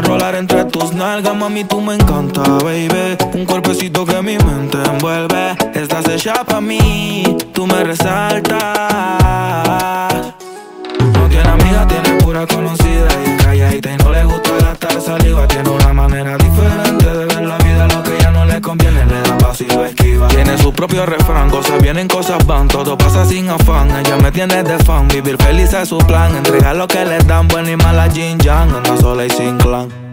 enrolar entre tus nalgas, mami, tú me encanta, baby. Un cuerpecito que mi mente envuelve. Estás hecha pa' mí, tú me resaltas. No tiene amiga, tiene pura conocida. Y es calladita y no le gusta gastar saliva. Tiene una manera diferente de ver la vida. Lo que ya no le conviene, le da paso y lo esquiva. Tiene su propio refrán, cosas vienen, cosas van. Todo pasa sin afán, ella me tiene de fan. Vivir feliz es su plan, entregar lo que le dan. Buena y mala Jin Yang, anda sola y sin clan.